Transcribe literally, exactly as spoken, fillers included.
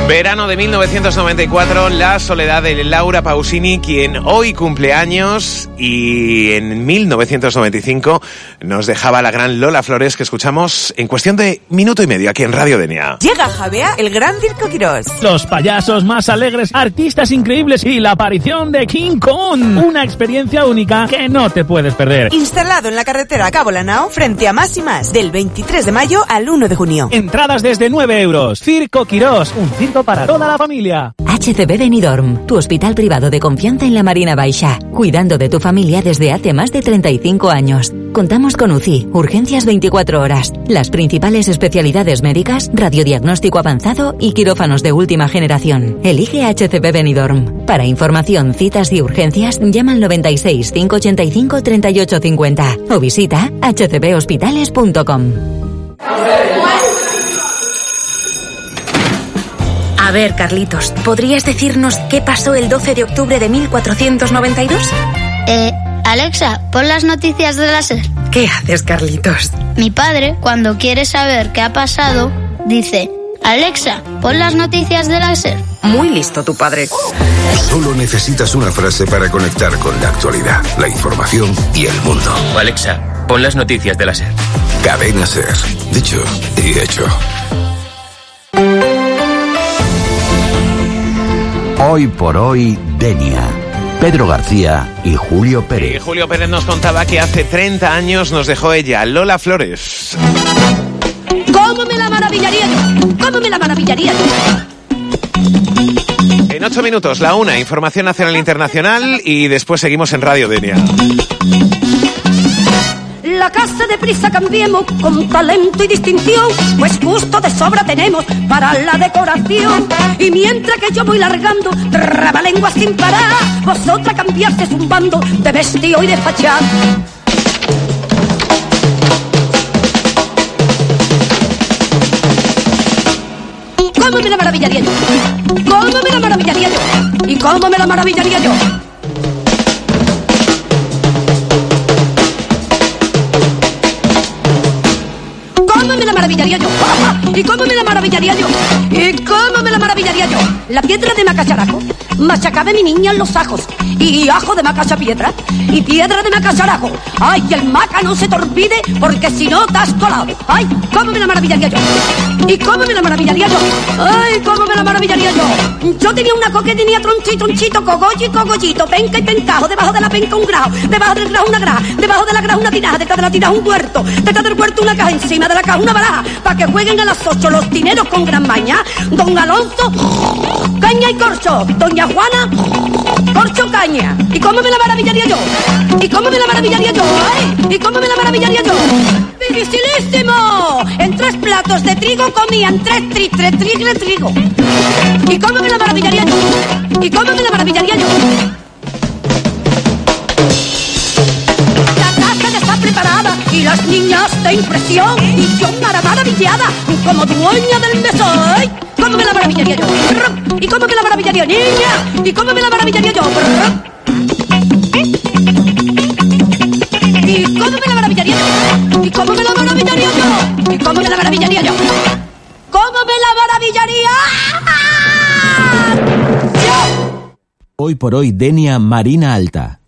Verano de mil novecientos noventa y cuatro, La soledad de Laura Pausini, quien hoy cumple años, y en mil novecientos noventa y cinco nos dejaba la gran Lola Flores, que escuchamos en cuestión de minuto y medio aquí en Radio Denia. Llega Javea, el gran Circo Quirós. Los payasos más alegres, artistas increíbles y la aparición de King Kong. Una experiencia única que no te puedes perder. Instalado en la carretera Cabo Lanao, frente a Más y Más, del veintitrés de mayo al uno de junio. Entradas desde nueve euros. Circo Quirós, un circo para toda la familia. H C B Benidorm, tu hospital privado de confianza en la Marina Baixa, cuidando de tu familia desde hace más de treinta y cinco años. Contamos con U C I, urgencias veinticuatro horas, las principales especialidades médicas, radiodiagnóstico avanzado y quirófanos de última generación. Elige H C B Benidorm. Para información, citas y urgencias, llama al noventa y seis, cinco ochenta y cinco, treinta y ocho cincuenta o visita h c b hospitales punto com. A ver, Carlitos, ¿podrías decirnos qué pasó el doce de octubre de mil cuatrocientos noventa y dos? Eh, Alexa, pon las noticias de la SER. ¿Qué haces, Carlitos? Mi padre, cuando quiere saber qué ha pasado, dice: Alexa, pon las noticias de la SER. Muy listo tu padre. Solo necesitas una frase para conectar con la actualidad, la información y el mundo. Alexa, pon las noticias de la SER. Cadena SER. Dicho y hecho. Hoy por hoy, Denia. Pedro García y Julio Pérez. Y Julio Pérez nos contaba que hace treinta años nos dejó ella, Lola Flores. ¿Cómo me la maravillaría yo? ¿Cómo me la maravillaría yo? En ocho minutos, la una, información nacional e internacional, y después seguimos en Radio Denia. La casa de prisa cambiemos con talento y distinción, pues justo de sobra tenemos para la decoración. Y mientras que yo voy largando trabalenguas sin parar, vosotras cambiaste zumbando de vestido y de fachada. ¿Cómo me la maravillaría yo? ¿Cómo me la maravillaría yo? ¿Y cómo me la maravillaría yo? ¿Cómo me la maravillaría yo? ¿Y cómo me la maravillaría yo? ¿Y cómo me la maravillaría yo? La piedra de macacharajo, machacaba mi niña en los ajos, y ajo de macacha piedra, y piedra de macacharajo. Ay, el maca no se te olvide, porque si no te has colado. Ay, ¿cómo me la maravillaría yo? ¿Y cómo me la maravillaría yo? Ay, ¿cómo me la maravillaría yo? Yo tenía una coca que tenía tronchito, tronchito, cogollo y cogollito, penca y pencajo, debajo de la penca un grajo, debajo del grajo una graja, debajo de la graja una tinaja, detrás de la tinaja un huerto, detrás del huerto una caja, encima de la caja una baraja, para que jueguen a las ocho los dineros con gran maña. Don Alonso, caña y corcho. Doña Juana, corcho, caña. ¿Y cómo me la maravillaría yo? ¿Y cómo me la maravillaría yo? ¡Ay! ¿Y cómo me la maravillaría yo? ¡Dificilísimo! En tres platos de trigo comían tres tri, tres tri, de trigo. ¿Y cómo me la maravillaría yo? ¿Y cómo me la maravillaría yo? La casa ya está preparada y las niñas de impresión, y yo mara maravillada como dueña del mesón. ¡Ay! ¿Cómo me la maravillaría yo? ¿Y cómo me la maravillaría, niña? ¿Y cómo me la maravillaría yo? ¿Y cómo me la maravillaría yo? ¿Y cómo me la maravillaría yo? ¿Y cómo me la maravillaría yo? ¿Cómo me la maravillaría yo? Hoy por hoy, Denia Marina Alta.